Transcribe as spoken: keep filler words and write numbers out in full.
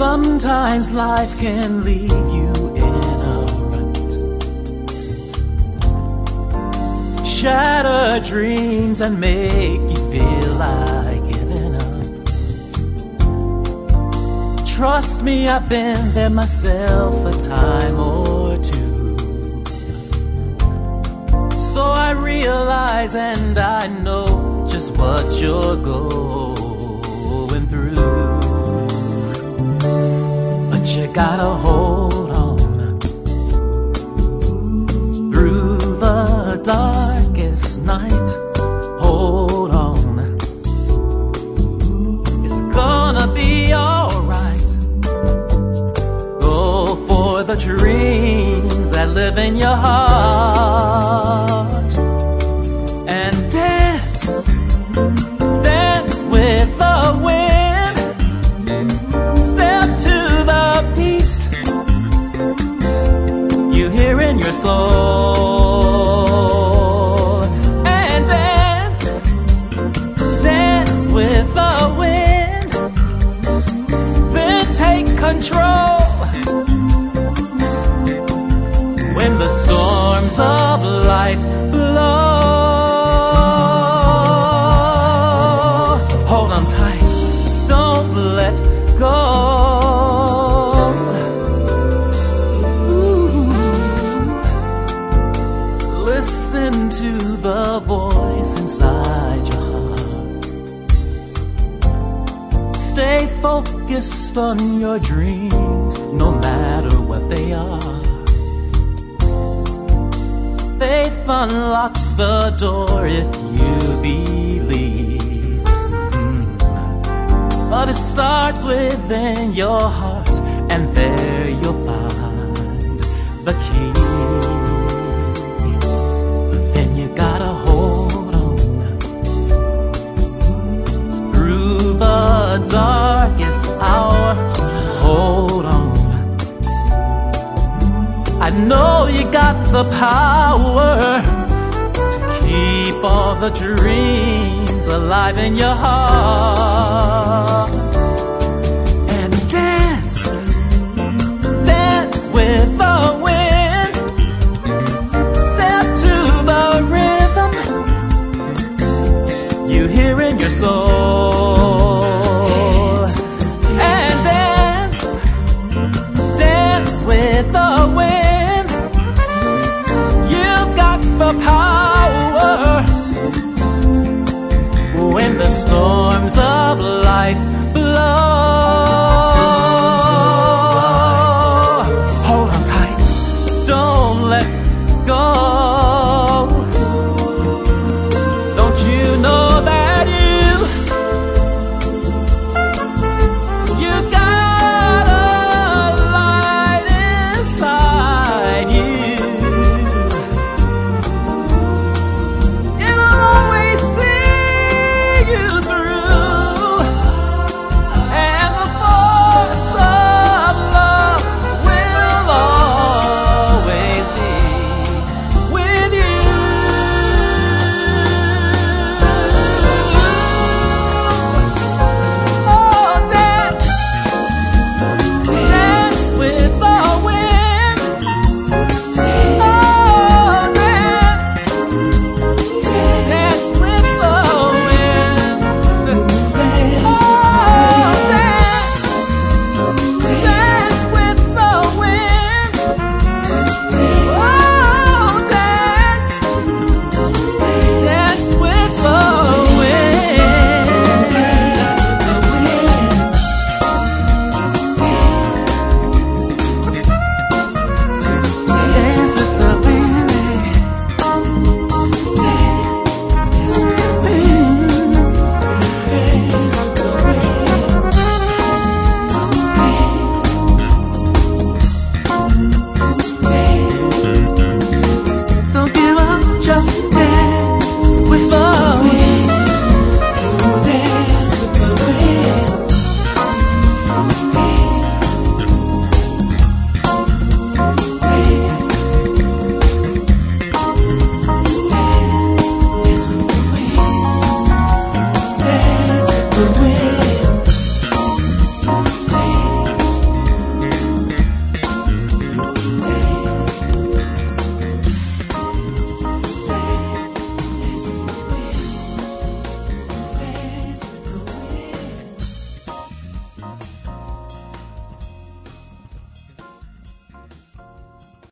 Sometimes life can leave you in a rut, shatter dreams and make you feel like giving up. Trust me, I've been there myself a time or two. So I realize and I know just what you're going through. But you gotta hold on through the darkest night. Hold on, it's gonna be alright. Go for the dreams that live in your heart and dance, dance with the wind. Step to the beat you hear in your soul, and dance, dance with the wind. Then take control when the storms of life blow. Hold on tight, don't let go. Listen to the voice inside your heart. Stay focused on your dreams, no matter what they are. Faith unlocks the door if you believe. Mm. But it starts within your heart, and there you'll find the key. Darkest hour, hold on. I know you got the power to keep all the dreams alive in your heart. And dance, dance with the wind. Step to the rhythm you hear in your soul. With the wind, you've got the power when the storms of life